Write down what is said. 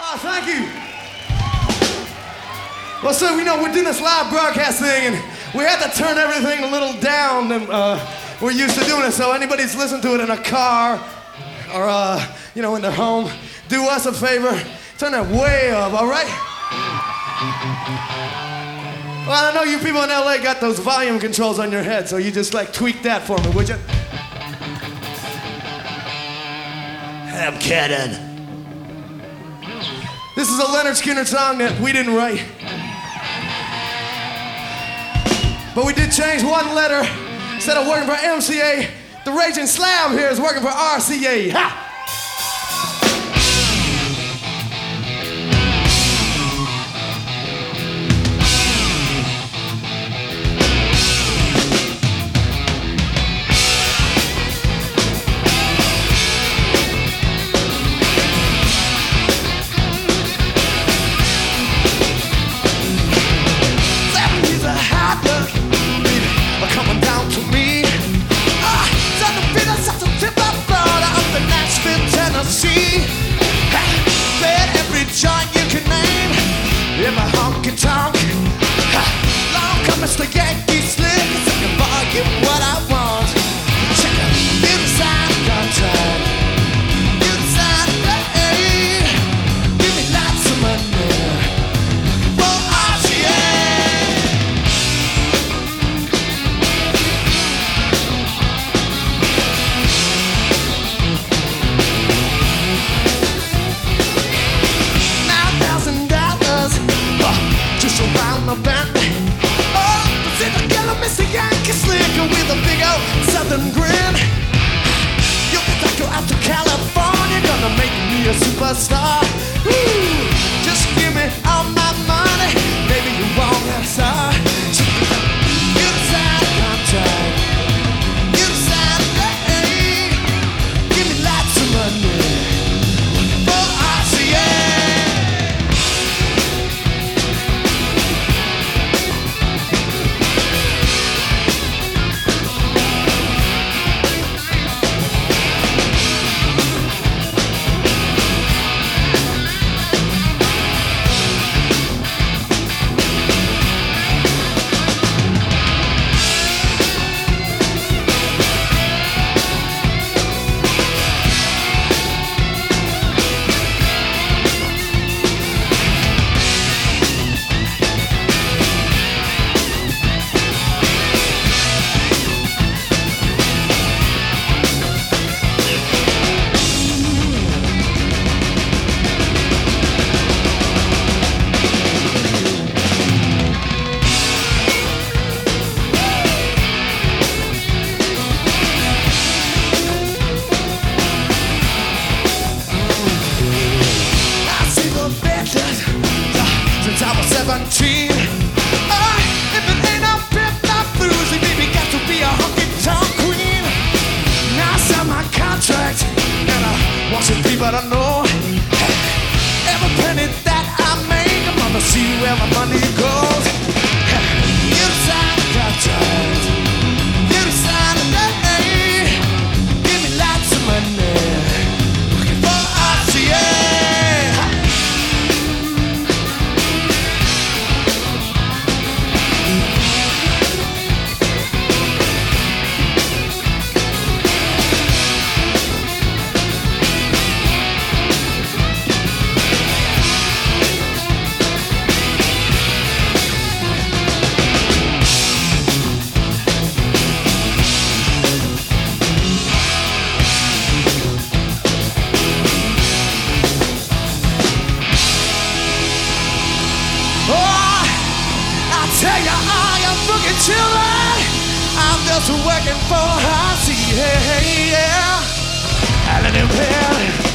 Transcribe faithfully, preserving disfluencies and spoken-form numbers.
Oh, thank you. Well, so, you know, we're doing this live broadcast thing, and we had to turn everything a little down than uh, we're used to doing it. So anybody that's listening to it in a car or, uh, you know, in their home, do us a favor, turn that way up, all right? Well, I know you people in L A got those volume controls on your head, so you just, like, tweak that for me, would you? I'm kidding. This is a Leonard Skinner song that we didn't write. But we did change one letter. Instead of working for M C A, the Raging Slab here is working for R C A. Ha! Superstar, woo! Just give me all my money, maybe you won't have star. You sign a contract, you sign a hey, give me lots of money for R C A. Since I was seventeen, oh, if it ain't no pimp, no bluesy, baby, got to be a honky-tonk queen. Now I signed my contract, and I want some people to know every penny that I make, I'm gonna see where my money goes. You signed the contract, you signed the day, give me lots of money for R C A. Tell you all your fucking children, I'm just working for R C A. Yeah, yeah.